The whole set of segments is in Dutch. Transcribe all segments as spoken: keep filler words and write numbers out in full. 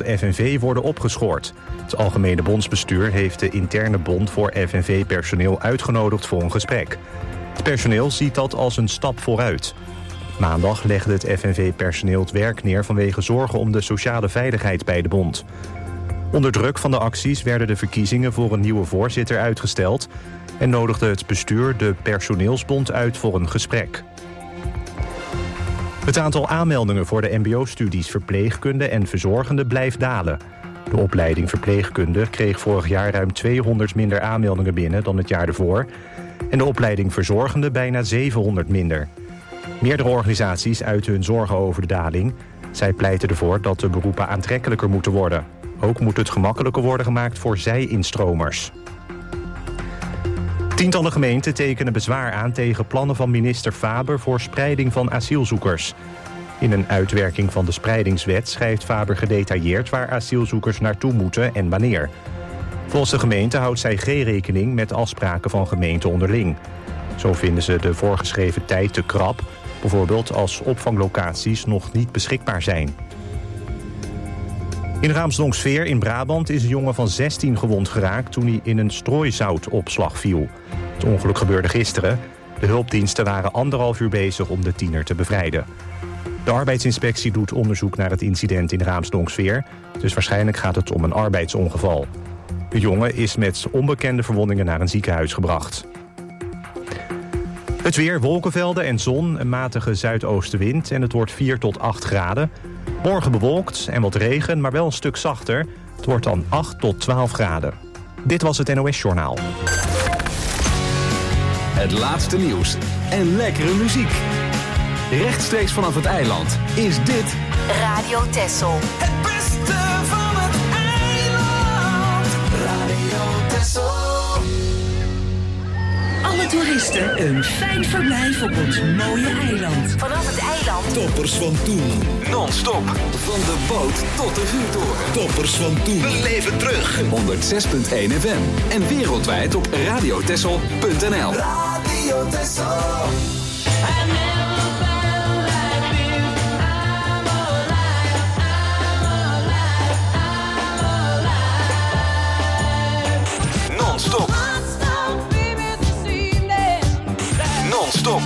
F N V worden opgeschort. Het Algemene Bondsbestuur heeft de interne bond voor F N V-personeel uitgenodigd voor een gesprek. Het personeel ziet dat als een stap vooruit. Maandag legde het F N V-personeel het werk neer vanwege zorgen om de sociale veiligheid bij de bond. Onder druk van de acties werden de verkiezingen voor een nieuwe voorzitter uitgesteld en nodigde het bestuur de personeelsbond uit voor een gesprek. Het aantal aanmeldingen voor de mbo-studies verpleegkunde en verzorgende blijft dalen. De opleiding verpleegkunde kreeg vorig jaar ruim tweehonderd minder aanmeldingen binnen dan het jaar ervoor en de opleiding verzorgende bijna zevenhonderd minder. Meerdere organisaties uiten hun zorgen over de daling. Zij pleiten ervoor dat de beroepen aantrekkelijker moeten worden. Ook moet het gemakkelijker worden gemaakt voor zij-instromers. Tientallen gemeenten tekenen bezwaar aan tegen plannen van minister Faber voor spreiding van asielzoekers. In een uitwerking van de spreidingswet schrijft Faber gedetailleerd waar asielzoekers naartoe moeten en wanneer. Volgens de gemeente houdt zij geen rekening met afspraken van gemeenten onderling. Zo vinden ze de voorgeschreven tijd te krap, bijvoorbeeld als opvanglocaties nog niet beschikbaar zijn. In Raamsdonksveer in Brabant is een jongen van zestien gewond geraakt toen hij in een strooizoutopslag viel. Het ongeluk gebeurde gisteren. De hulpdiensten waren anderhalf uur bezig om de tiener te bevrijden. De arbeidsinspectie doet onderzoek naar het incident in Raamsdonksveer, dus waarschijnlijk gaat het om een arbeidsongeval. De jongen is met onbekende verwondingen naar een ziekenhuis gebracht. Het weer, wolkenvelden en zon, een matige zuidoostenwind en het wordt vier tot acht graden. Morgen bewolkt en wat regen, maar wel een stuk zachter. Het wordt dan acht tot twaalf graden. Dit was het N O S-journaal. Het laatste nieuws en lekkere muziek. Rechtstreeks vanaf het eiland is dit Radio Texel. Het beste van het eiland. Radio Texel. Alle toeristen een fijn verblijf op ons mooie eiland. Vanaf het eiland. Toppers van toen. non-stop van de boot tot de vuurtoren. Toppers van toen. We leven terug. honderd zes punt één F M en wereldwijd op radiotessel punt n l. Radio Texel. Non-stop. Non-stop.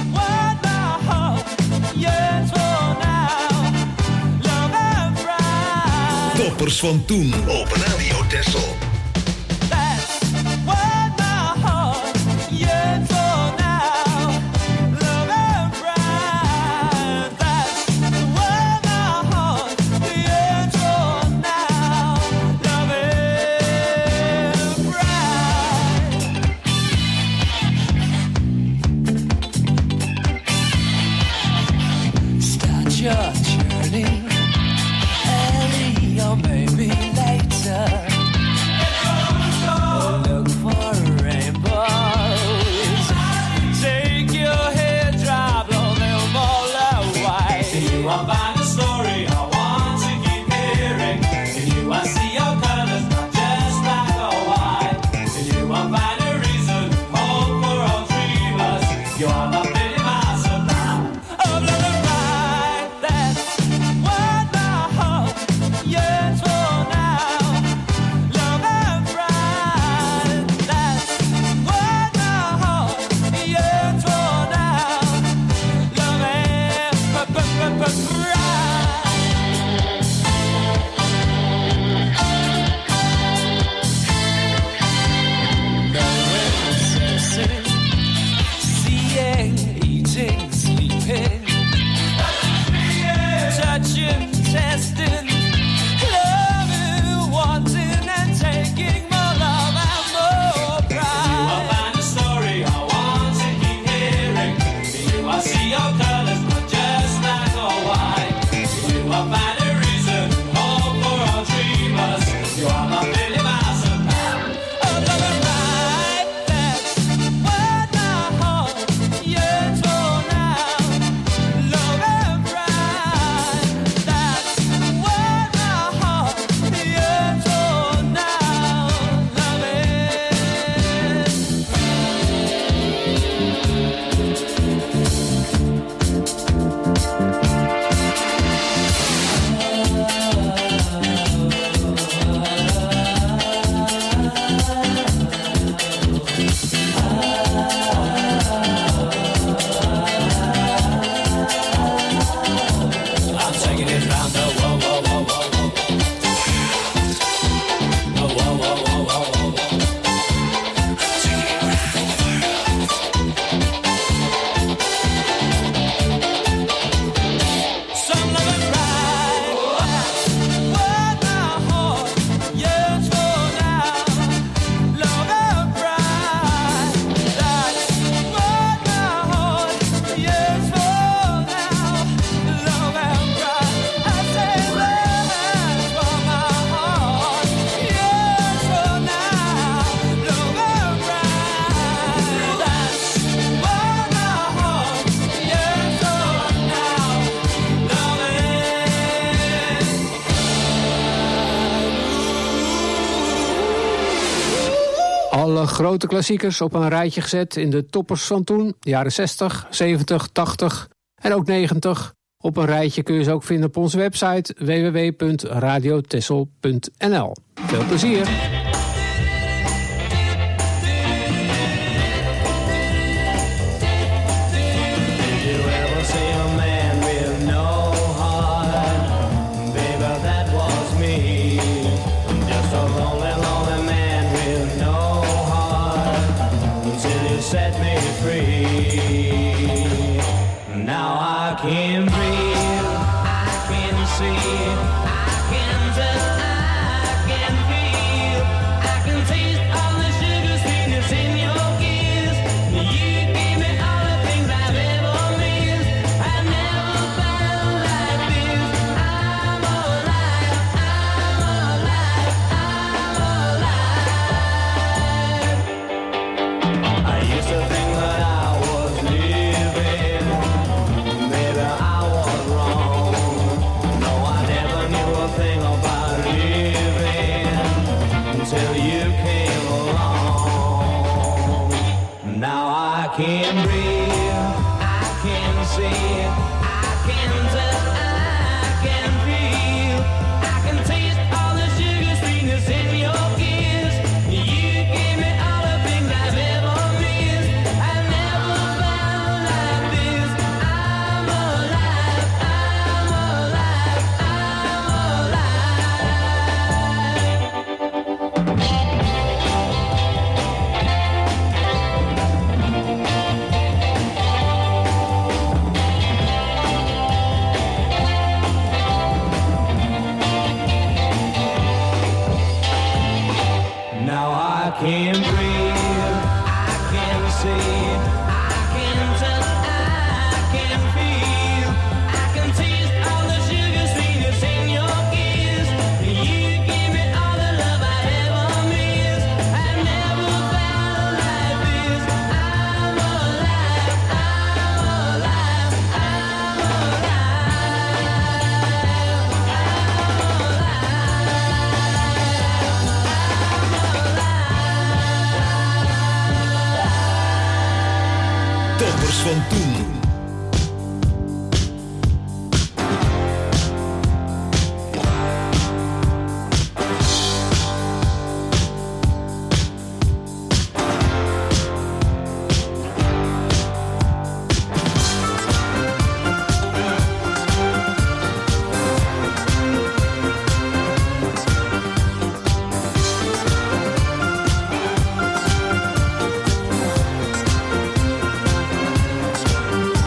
Toppers van toen op Radio Texel. Maybe later. Alle grote klassiekers op een rijtje gezet in de toppers van toen. Jaren zestig, zeventig, tachtig en ook negentig. Op een rijtje kun je ze ook vinden op onze website w w w punt radio texel punt n l. Veel plezier! Set me free. Now I can breathe, I can see, I can touch, I can feel, I can taste all the sugar sweetness in your kiss. You gave me all the things I've ever missed. I never felt like this. I'm alive, I'm alive, I'm alive. I used to think that I was living, maybe I was wrong. No, I never knew a thing about living until you came along. Now I can breathe, I can see, I can touch, I can feel, I can taste all the sugar sweetness in your kiss. You gave me all the things I've ever missed. I never felt like this. I'm alive, I'm alive, I'm Now I can breathe, I can see, I can touch, I can feel, I can taste all the sugar sweetness in your kiss. You gave me all the love I ever missed. I never felt like this. I'm alive, I'm alive, I'm Toppers van toen. alive.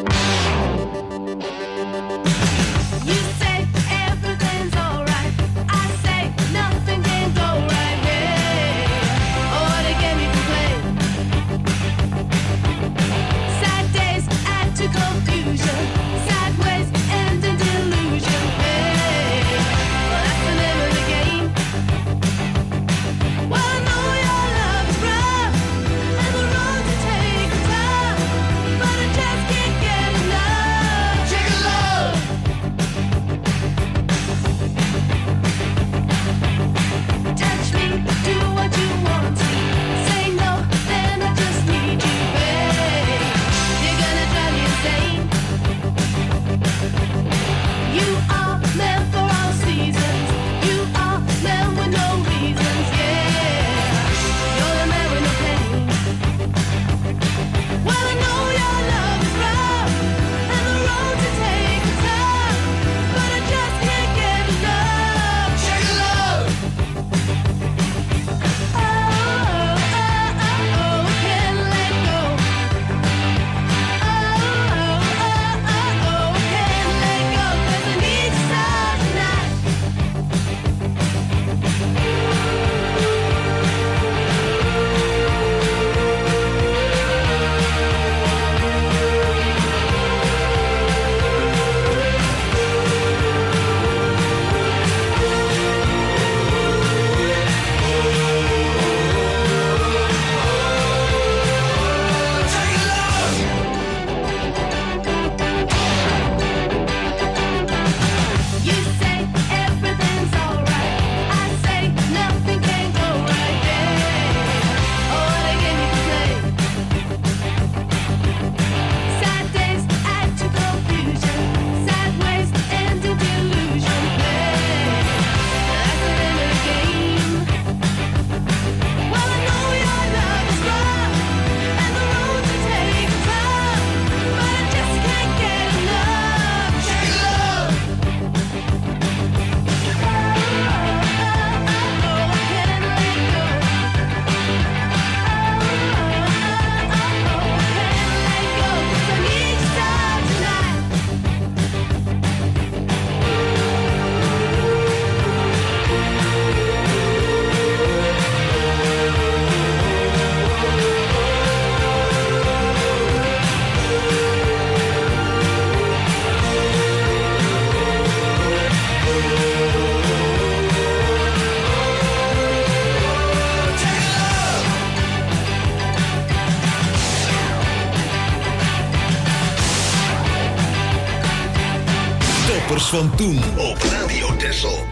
Toppers van toen op Radio Texel.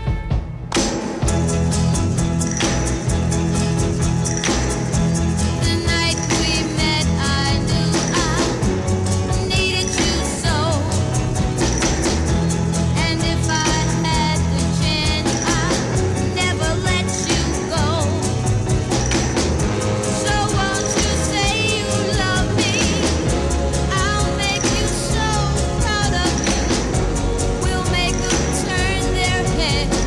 Head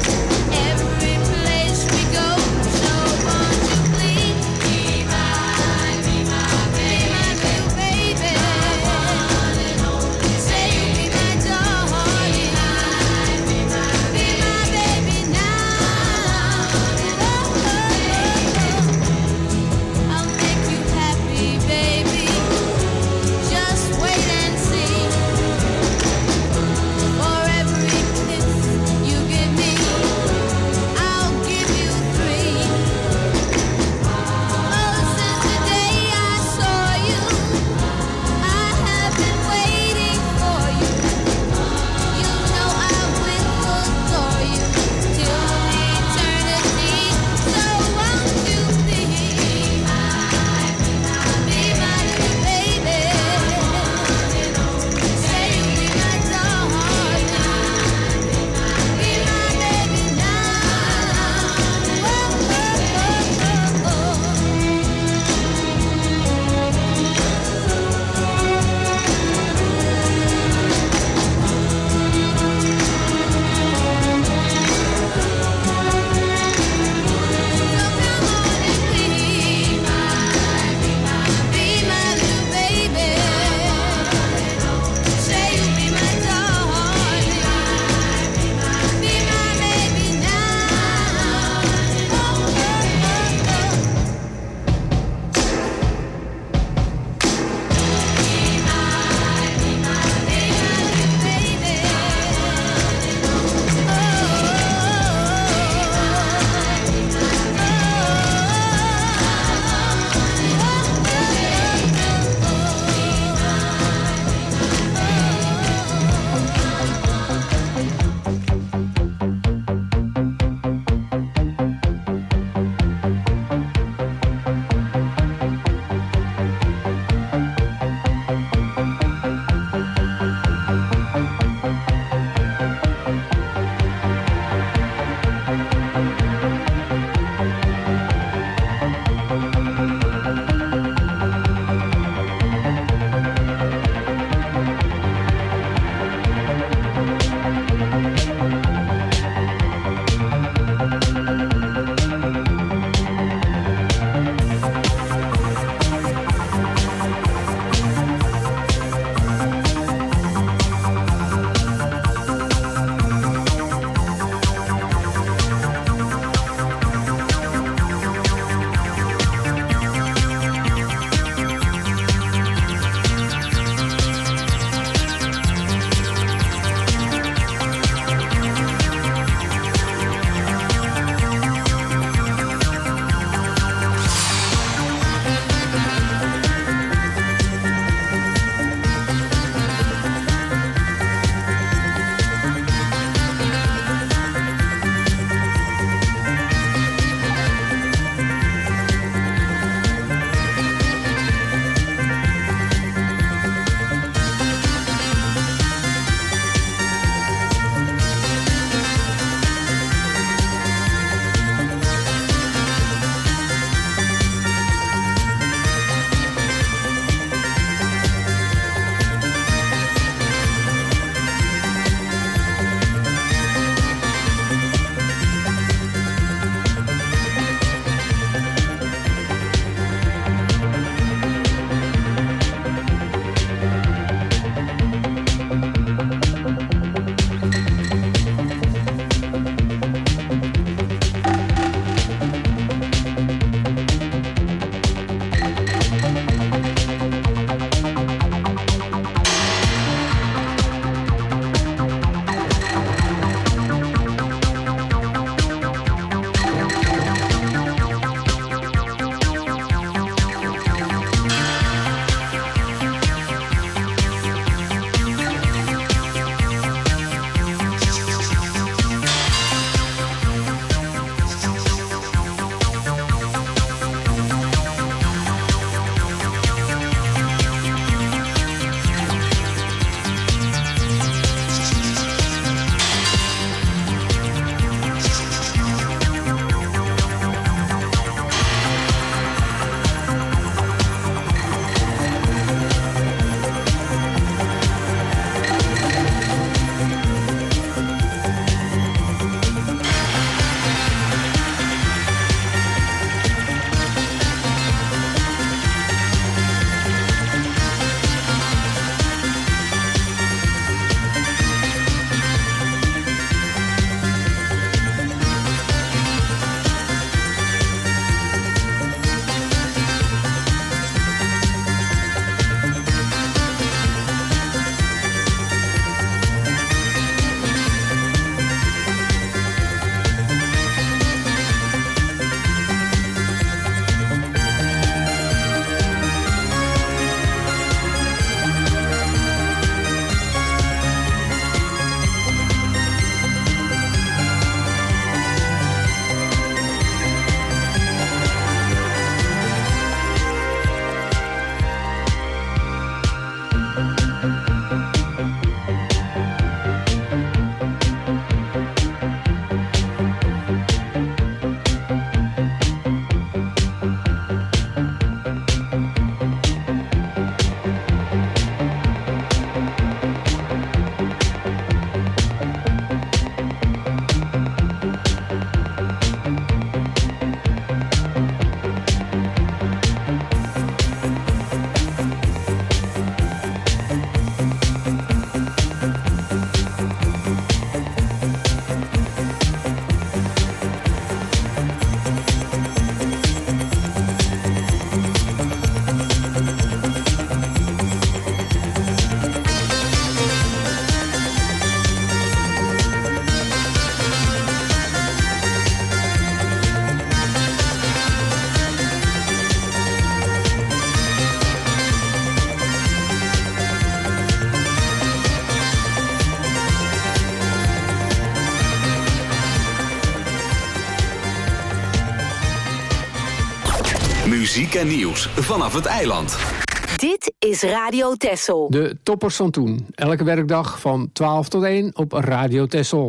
muziek en nieuws vanaf het eiland. Dit is Radio Texel. De toppers van toen. Elke werkdag van twaalf tot één op Radio Texel.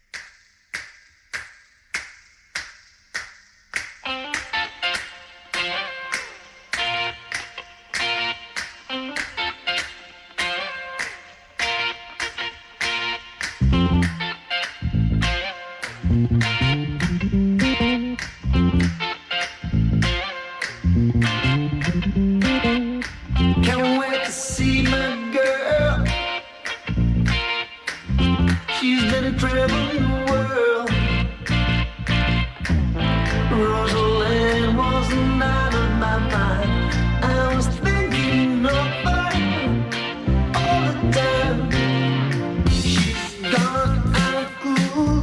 Can't wait to see my girl. She's been a traveling the world. Rosalind was the night of my mind. I was thinking of her all the time. She's gone out of cool.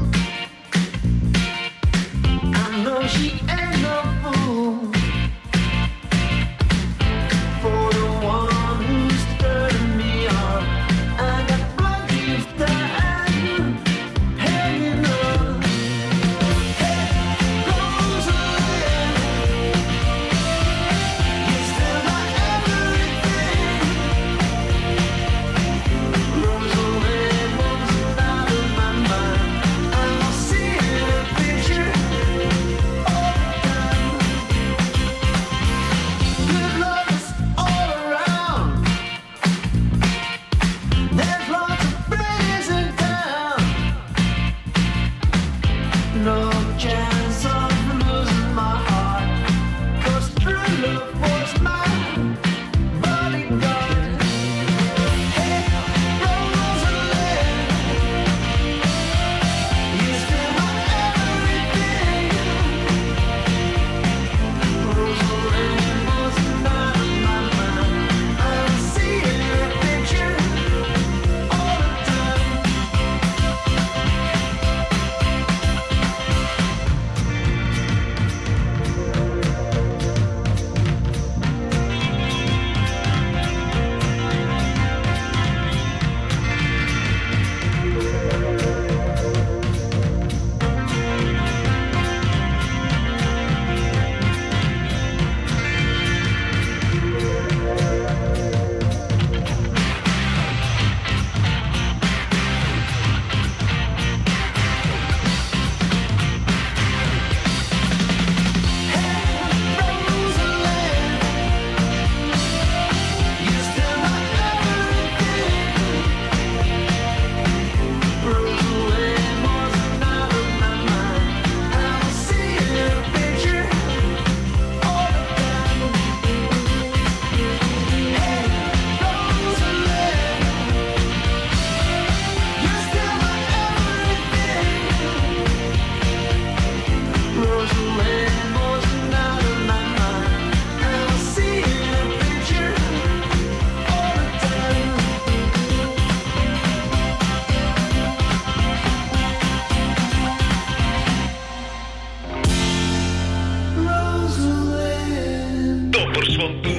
I know she ain't no fool. For the one who's turning me on, I got plenty of time hanging on. Hey, Rosalind, you're still my everything. Rosalind was out of my mind. I see her picture all the time. Good love is all around. There's lots of friends in town. No chance of losing my heart, 'cause true love was my bodyguard. Hey, Rosalind, you're still my everything. Rosalind was not in my mind. I see her picture all the time. Toppers van toen.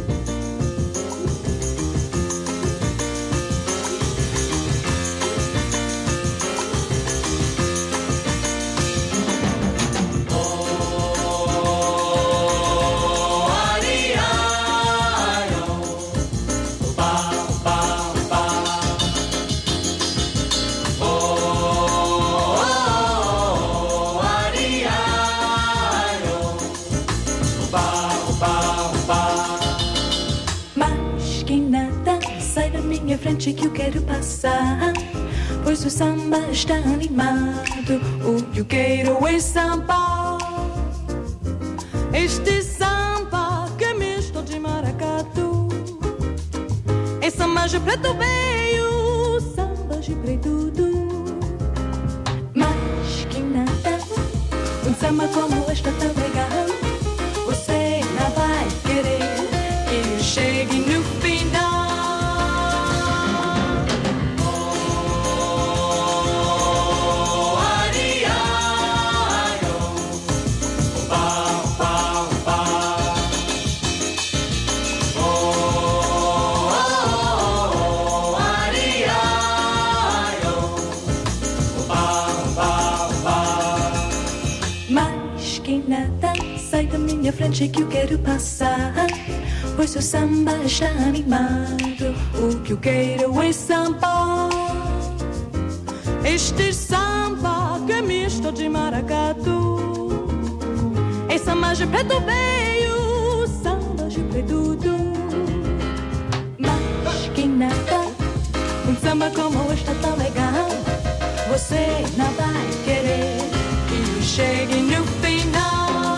Mas que nada, sai da minha frente que eu quero passar, pois o samba está animado, o que eu quero é samba. Este samba que é misto de maracatu, é samba de preto veio, samba de preto du. Mas que nada, um samba como este é tão legal, você não vai querer que eu chegue no final. Mas minha frente que eu quero passar, pois seu samba está animado. O que eu quero é samba, este samba que é misto de maracatu. É samba de preto veio, samba de preto. Mas quem nada, um samba como este tão legal, você não vai querer que eu chegue no final.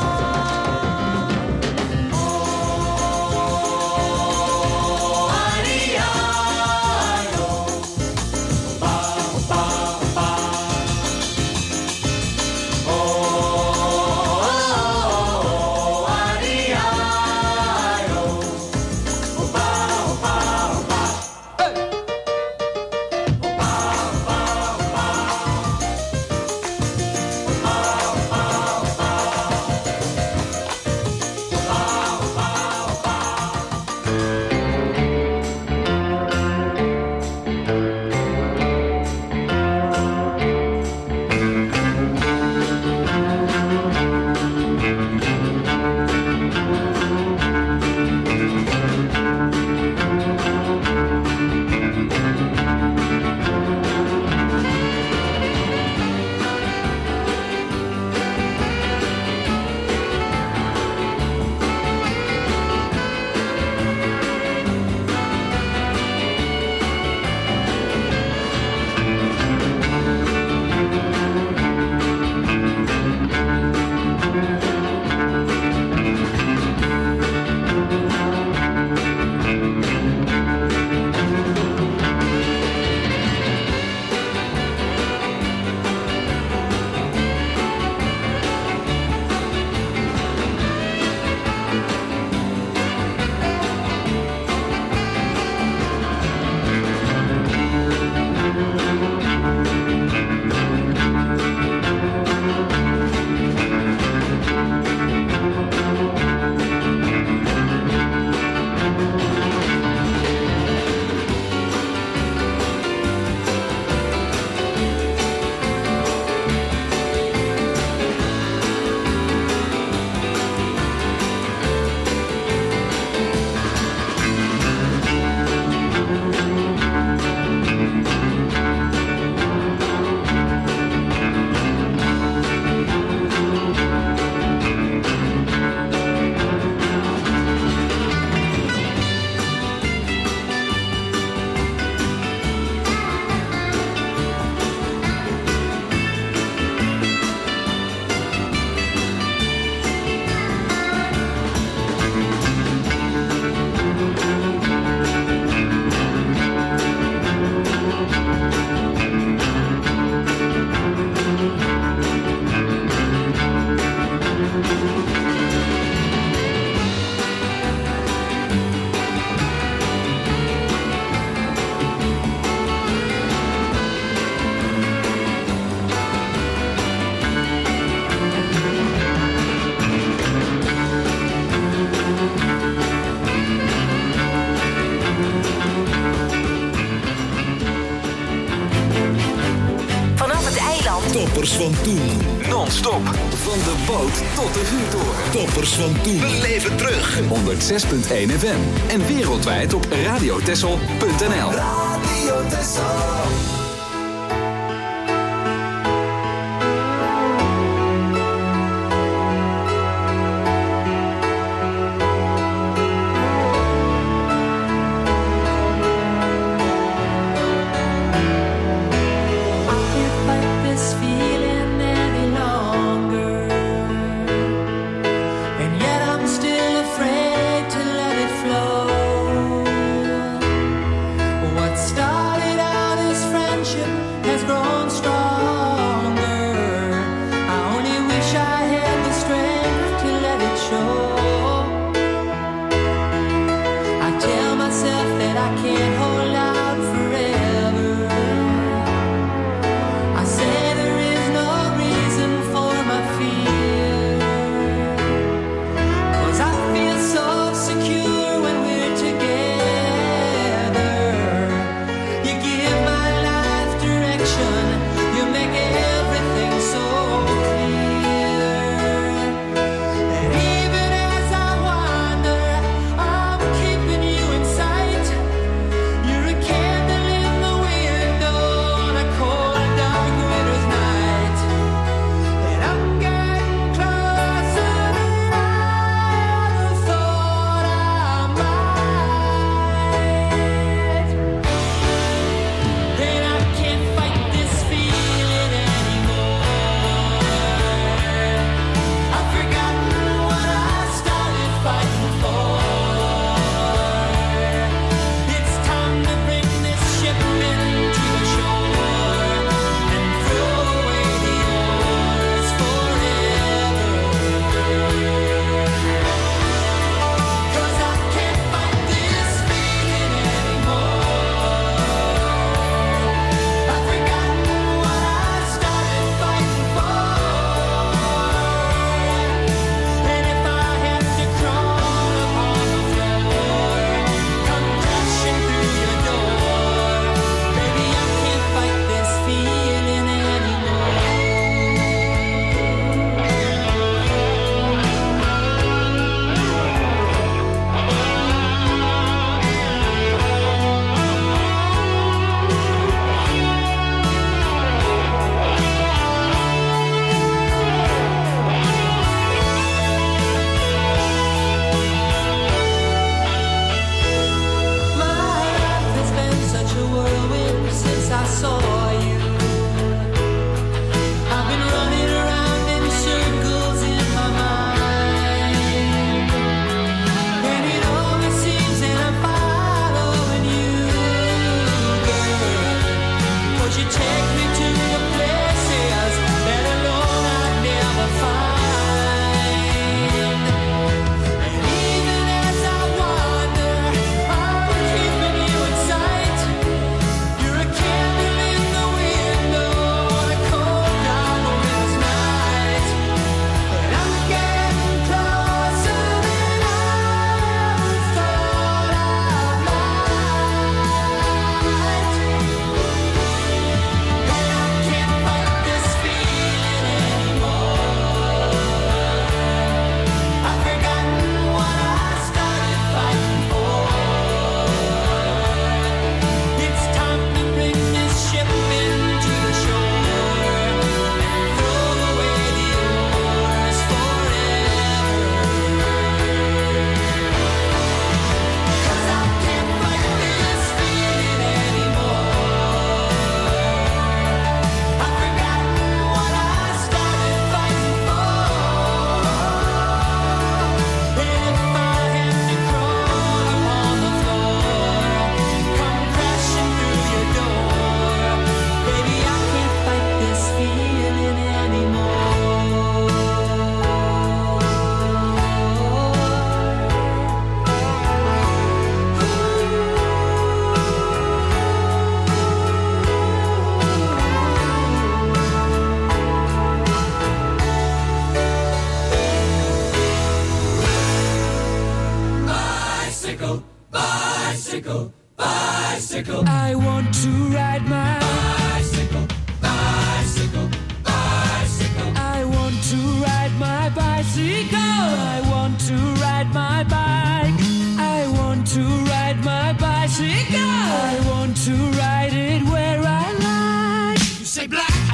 Toppers van toen. Non-stop. Van de boot tot de vuurtoren. Toppers van toen. We leven terug. honderd zes komma één F M. En wereldwijd op radiotessel punt n l. Radio Tessel. Started out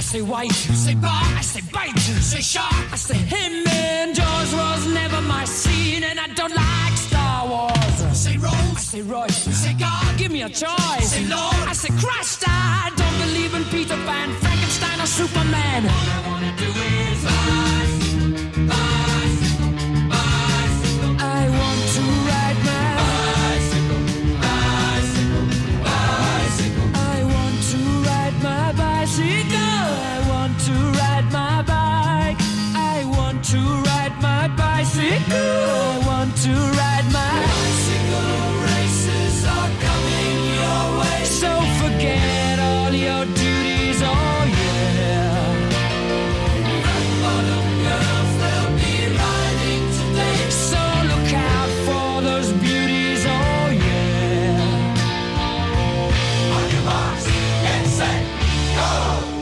say white, say bar, I say bite, say shark, I say him and Jaws was never my scene, and I don't like Star Wars. Say Rose, I say Royce, say God, give me a choice. Say Lord, I say Christ, I don't believe in Peter Pan, Frankenstein or Superman. All I wanna do is rise, rise, bicycle. I want to ride my bicycle, bicycle, bicycle. I want to ride my bicycle. I want to ride my bike. I want to ride my bicycle. I want to ride my bicycle. Races are coming your way, so forget all your duties. Oh yeah. Rock bottom girls, they'll be riding today, so look out for those beauties. Oh yeah. On your marks, get set, go.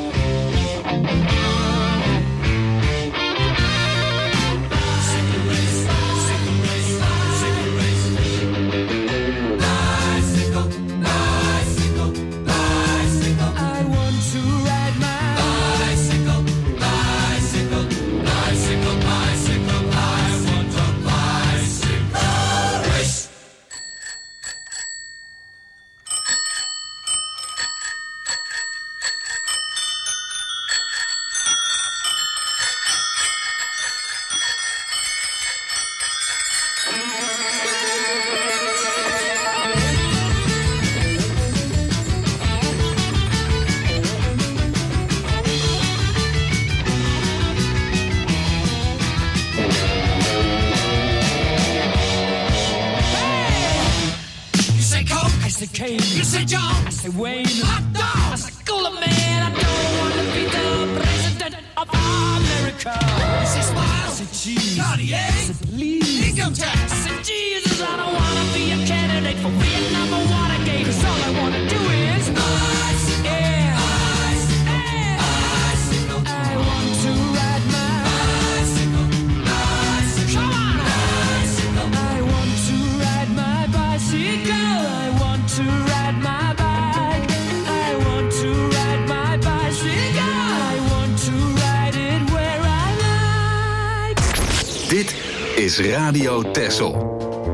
You say John, I say Wayne, hot dog, I say cooler man. I don't want to be the president of America. I say smile, I say cheese, Cartier, I say please, income tax, I say Jesus. I don't want to be a candidate for Vietnam or Watergate, 'cause all I want to do is bicycle, yeah, bicycle, yeah, bicycle. I want to ride my bicycle, bicycle, come on, bicycle. I want to ride my bicycle. I want to ride my bike. I want to ride my bicycle. I want to ride it where I like. Dit is Radio Texel.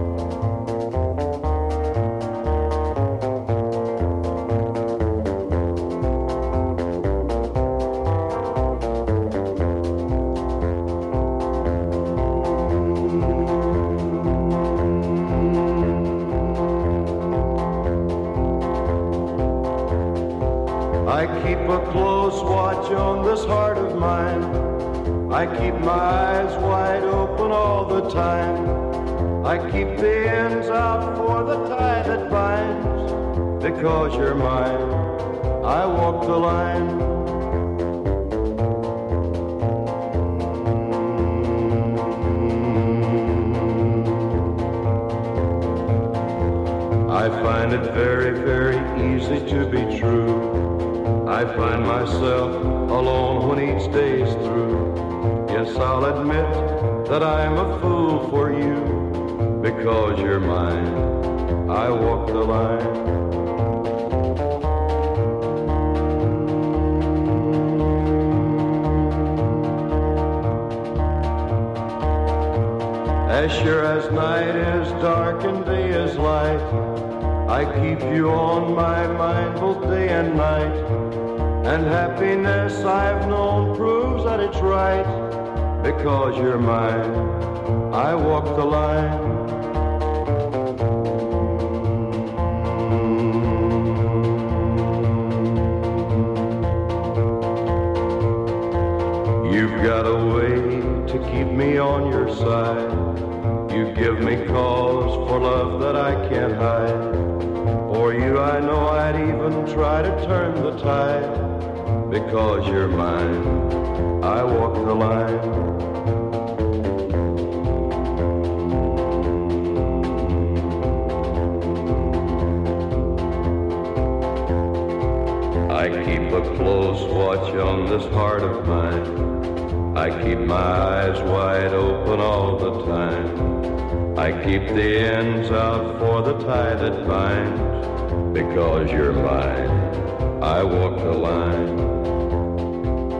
I keep a close watch on this heart of mine. I keep my eyes wide open all the time. I keep the ends out for the tie that binds. Because you're mine, I walk the line. I find it very, very easy to be true. I find myself alone when each day's through. Yes, I'll admit that I'm a fool for you. Because you're mine, I walk the line. As sure as night is dark and day is light, I keep you on my mind both day and night. And happiness I've known proves that it's right. Because you're mine, I walk the line. You've got a way to keep me on your side. You give me cause for love that I can't hide. For you I know I'd even try to turn the tide. Because you're mine, I walk the line. I keep a close watch on this heart of mine. I keep my eyes wide open all the time. I keep the ends out for the tie that binds. Because you're mine, I walk the line.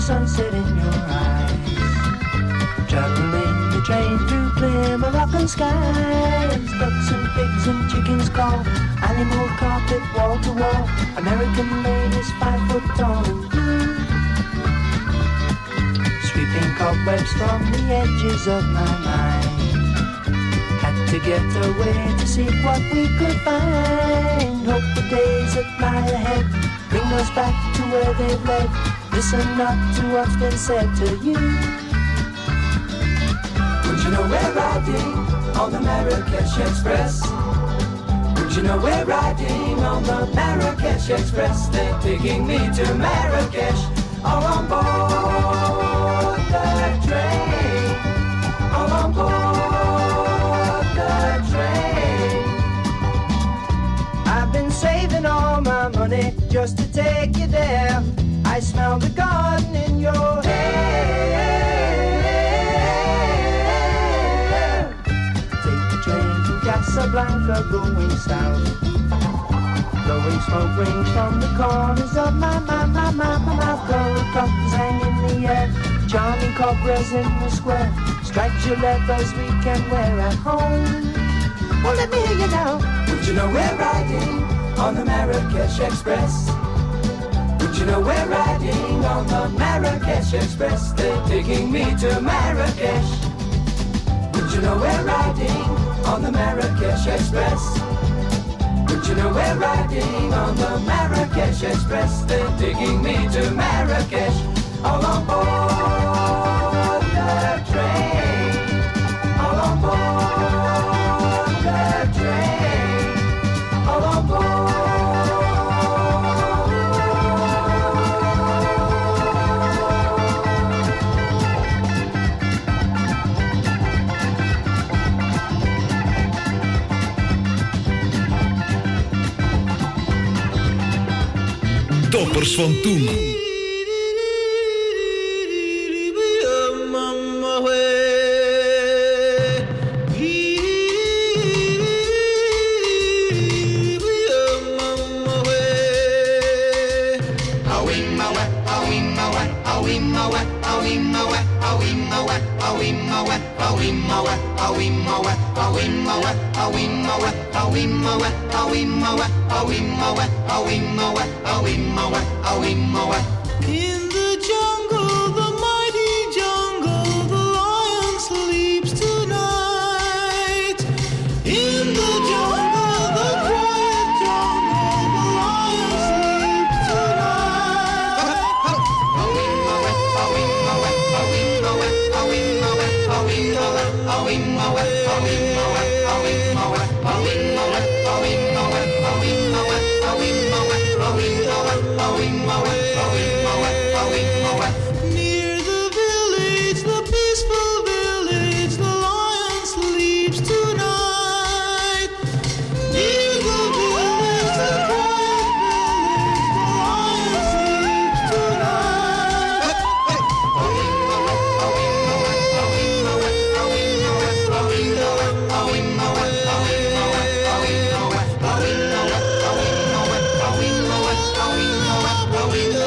sunset in your eyes. Traveling the train through clear Moroccan skies. Ducks and pigs and chickens call. Animal carpet wall to wall. American ladies five foot tall and blue. Sweeping cobwebs from the edges of my mind. Had to get away to see what we could find. Hope the days that lie ahead bring us back to where they've led. Listen not to what's been said to you. Would you know we're riding on the Marrakesh Express? Would you know we're riding on the Marrakesh Express? They're taking me to Marrakesh, all on board the train, all on board the train. I've been saving all my money just to take you there. I smell the garden in your hair. Take the train to Casablanca going south. Blowing smoke rings from the corners of my, my, my, my, my mouth. Gold cups hang in the air. Charming cobras in the square. Stripes your leathers we can wear at home. Well, let me hear you now. Would you know we're riding on the Marrakesh Express? Would you know we're riding on the Marrakesh Express? They're taking me to Marrakesh. Would you know we're riding on the Marrakesh Express? Would you know we're riding on the Marrakesh Express? They're taking me to Marrakesh, all on board the train, all on board the train, all on board. Toppers van toen. In the jungle, the mighty jungle, the lion sleeps tonight. In the jungle, the quiet jungle, the lion sleeps tonight. Near the village, the peaceful village, the lion sleeps tonight. Near the village, the quiet village, the lion sleeps tonight. Oh,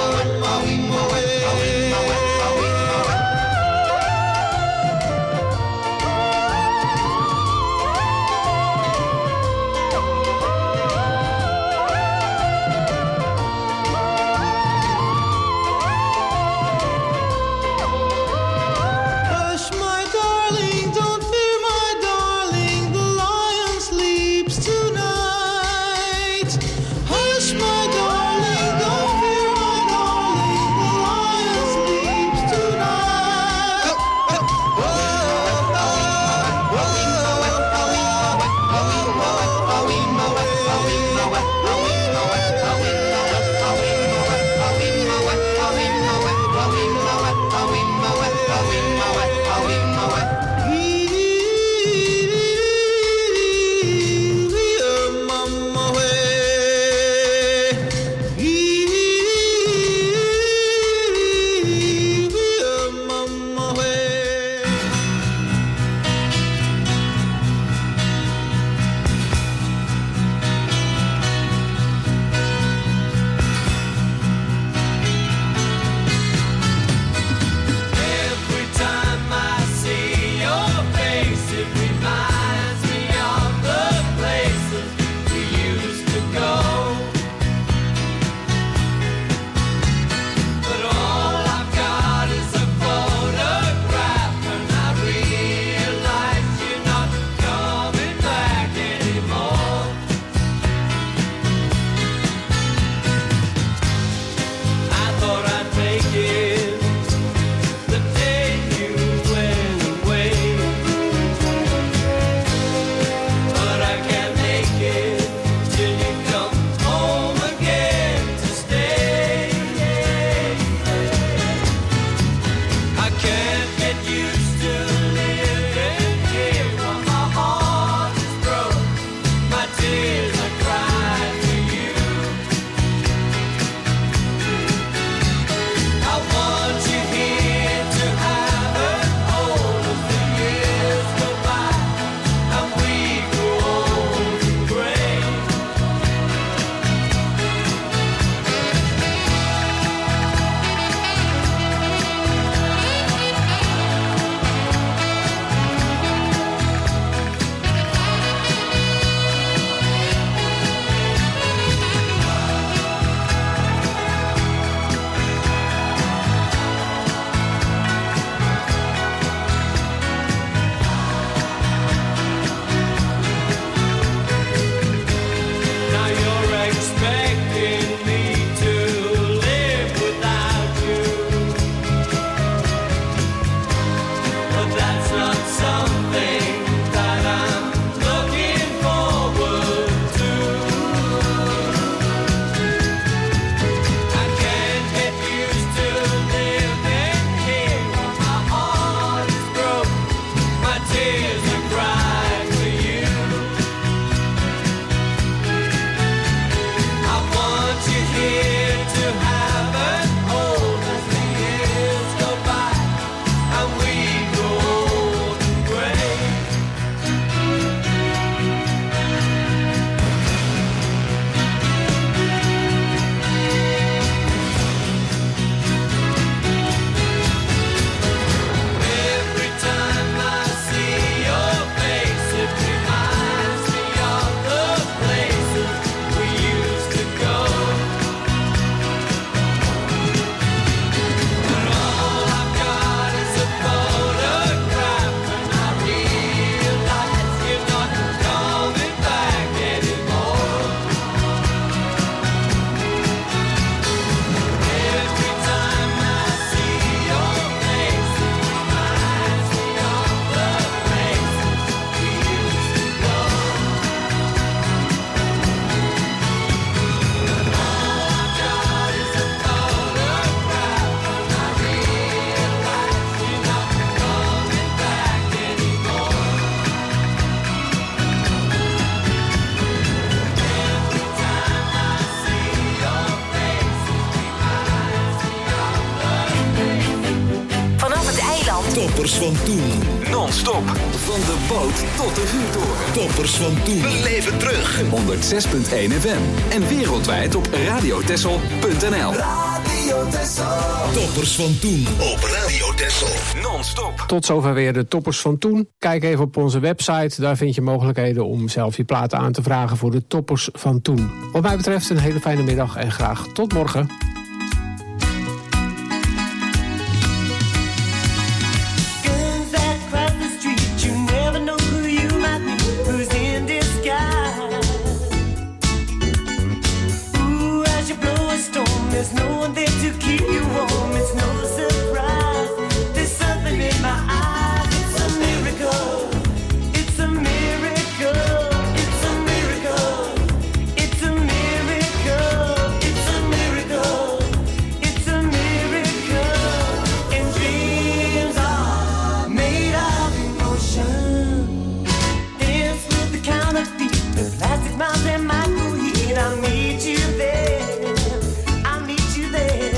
Toppers van toen. Non-stop. Van de boot tot de vuurtoren. Toppers van toen. Beleef het terug. honderd zes komma één F M. En wereldwijd op radio texel punt n l. Radio Texel. Toppers van toen op Radio Texel. Non-stop. Tot zover weer de toppers van toen. Kijk even op onze website. Daar vind je mogelijkheden om zelf je platen aan te vragen voor de toppers van toen. Wat mij betreft een hele fijne middag en graag tot morgen. There's no one there to keep you warm. It's no surprise. There's something in my eyes. It's a miracle. It's a miracle. It's a miracle. It's a miracle. It's a miracle. It's a miracle. And dreams are made of emotion. Dance with the counterfeit, the plastic mouth and micro heat. I'll meet you there. There.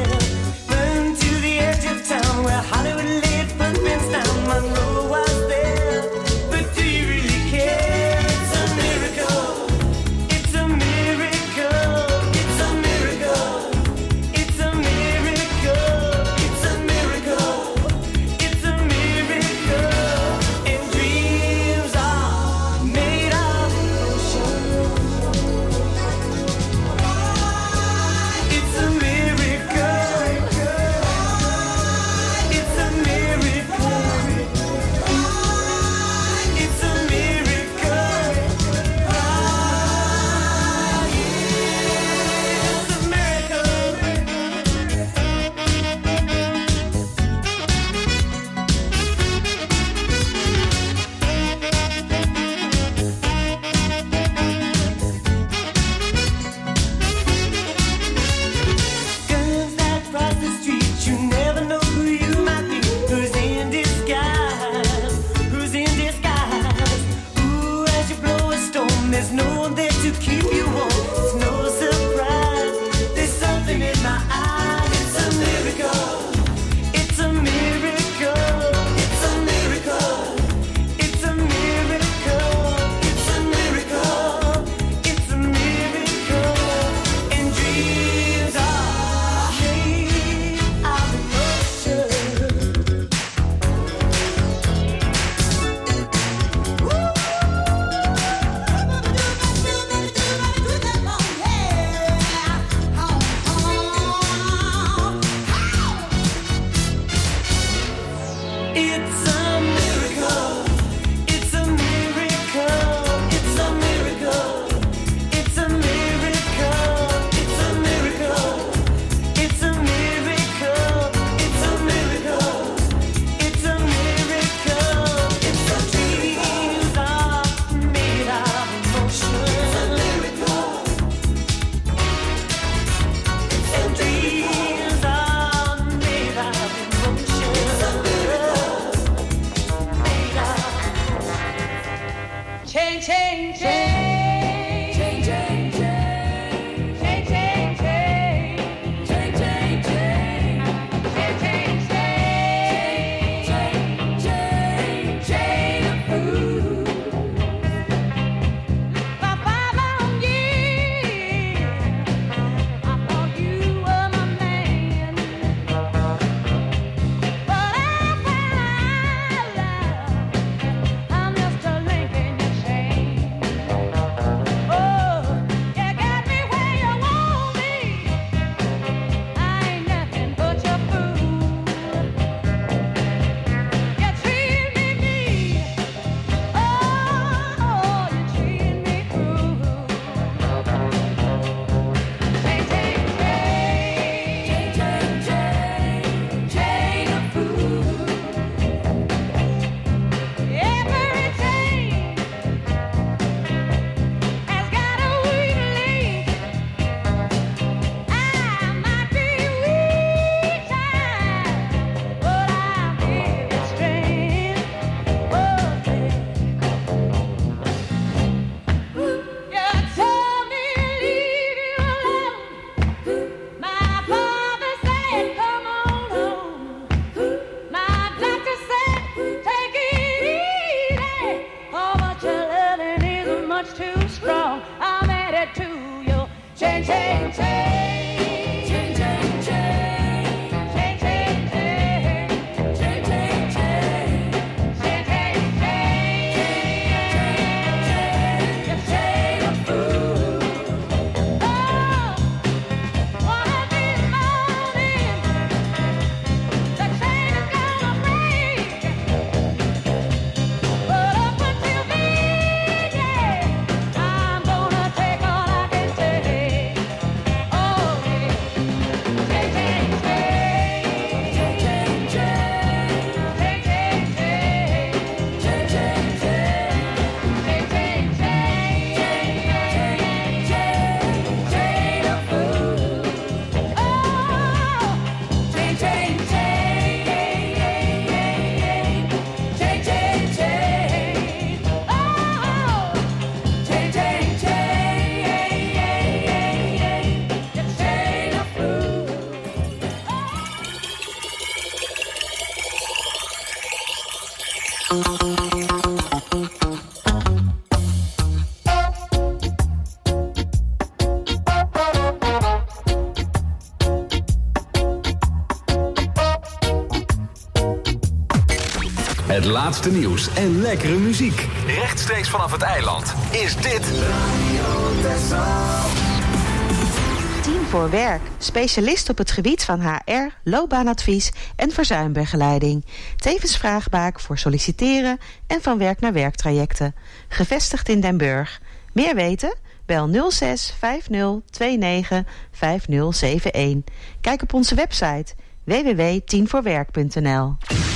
Het laatste nieuws en lekkere muziek. Rechtstreeks vanaf het eiland is dit Radio Texel. Team voor Werk. Specialist op het gebied van H R, loopbaanadvies en verzuimbegeleiding. Tevens vraagbaak voor solliciteren en van werk naar werktrajecten. Gevestigd in Den Burg. Meer weten? Bel nul zes vijf nul twee negen vijf nul zeven een. Kijk op onze website w w w punt team voor werk punt n l.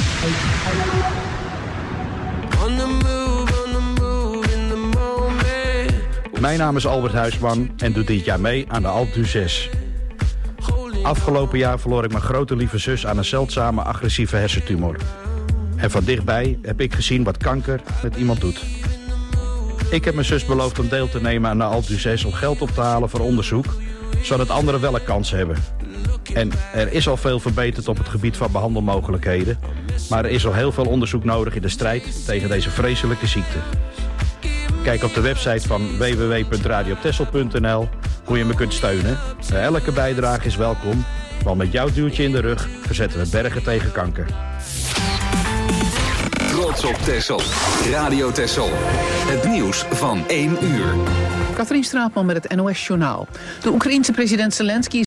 Mijn naam is Albert Huisman en doe dit jaar mee aan de Alpe d'Huez. Afgelopen jaar verloor ik mijn grote lieve zus aan een zeldzame agressieve hersentumor. En van dichtbij heb ik gezien wat kanker met iemand doet. Ik heb mijn zus beloofd om deel te nemen aan de Alpe d'Huez om geld op te halen voor onderzoek, zodat anderen wel een kans hebben. En er is al veel verbeterd op het gebied van behandelmogelijkheden, maar er is al heel veel onderzoek nodig in de strijd tegen deze vreselijke ziekte. Kijk op de website van w w w punt radio texel punt n l hoe je me kunt steunen. Elke bijdrage is welkom, want met jouw duwtje in de rug verzetten we bergen tegen kanker. Trots op Texel. Radio Texel. Het nieuws van één uur. Katrien Straatman met het N O S Journaal. De Oekraïense president Zelensky